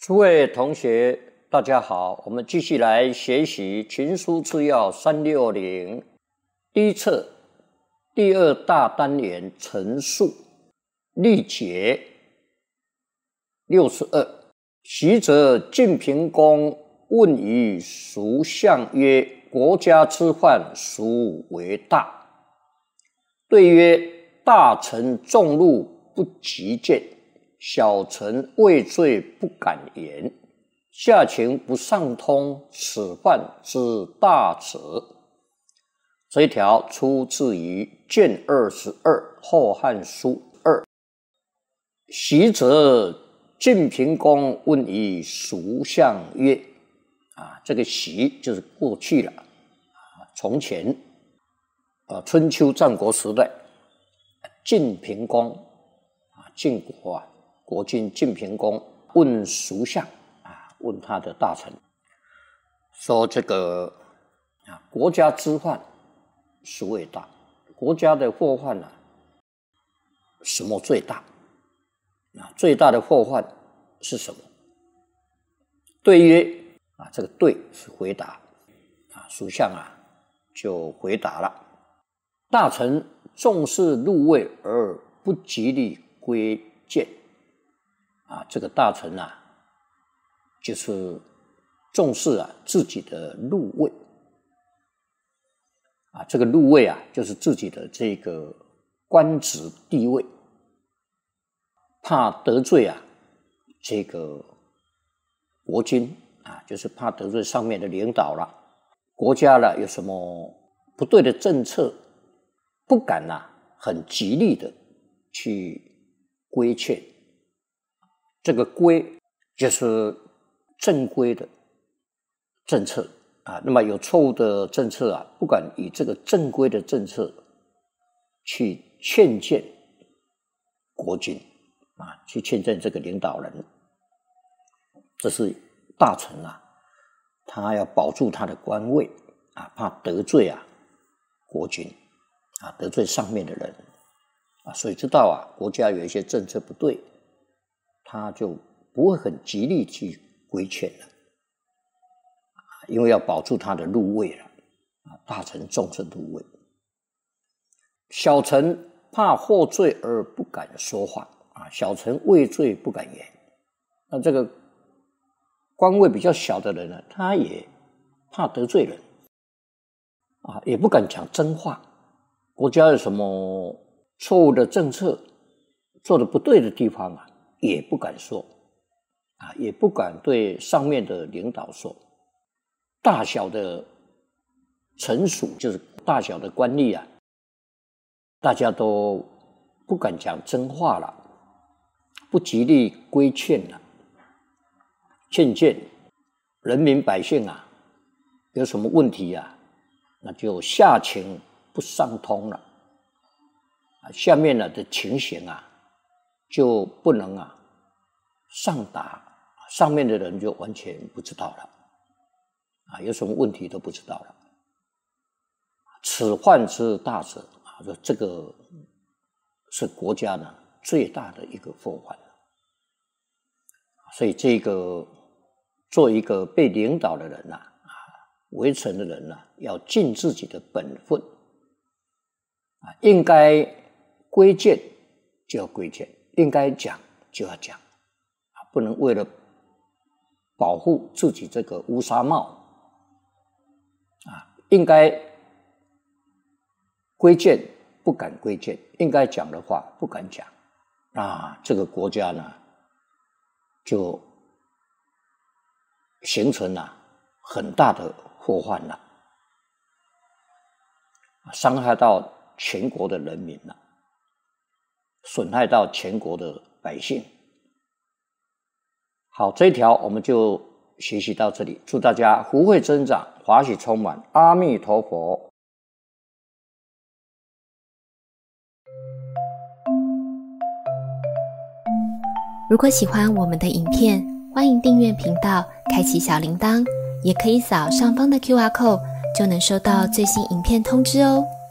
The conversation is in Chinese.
诸位同学大家好，我们继续来学习群书治要360第一册第二大单元陈述例解62。习则晋平公问于蜀相曰：国家之患，孰为大？对曰：大臣众怒不及谏，小臣畏罪不敢言，下情不上通，此患之大者。这一条出自于卷22后汉书2。习则晋平公问于蜀相曰：这个习就是过去了，从前春秋战国时代，晋平公晋国国君晋平公问蜀相问他的大臣说：这个国家之患，孰为大？国家的祸患什么最大？最大的祸患是什么？对曰这个对是回答蜀相就回答了：大臣重视禄位而不极力规谏。这个大臣就是重视自己的禄位这个禄位就是自己的这个官职地位，怕得罪这个国君就是怕得罪上面的领导了，国家有什么不对的政策，不敢很极力的去规劝。这个规就是正规的政策那么有错误的政策不敢以这个正规的政策去劝谏国君去劝谏这个领导人。这是大臣他要保住他的官位怕得罪国君得罪上面的人所以知道国家有一些政策不对，他就不会很极力去规劝了因为要保住他的禄位了大臣重视禄位。小臣怕获罪而不敢说话小臣畏罪不敢言。那这个官位比较小的人他也怕得罪人也不敢讲真话。国家有什么错误的政策，做得不对的地方也不敢说也不敢对上面的领导说。大小的臣属就是大小的官吏大家都不敢讲真话了，不极力规劝了，劝谏人民百姓有什么问题那就下情不上通了下面的情形就不能上达，上面的人就完全不知道了有什么问题都不知道了。此患之大者这个是国家最大的一个祸患。所以这个做一个被领导的人为臣的人要尽自己的本分应该规谏就要规谏，应该讲就要讲不能为了保护自己这个乌纱帽应该规谏不敢规谏，应该讲的话不敢讲这个国家就形成很大的祸患了伤害到全国的人民了，损害到全国的百姓。好，这一条我们就学习到这里，祝大家福慧增长，华喜充满，阿弥陀佛。 如果喜欢我们的影片，欢迎订阅频道，开启小铃铛，也可以扫上方的 QR code，就能收到最新影片通知哦。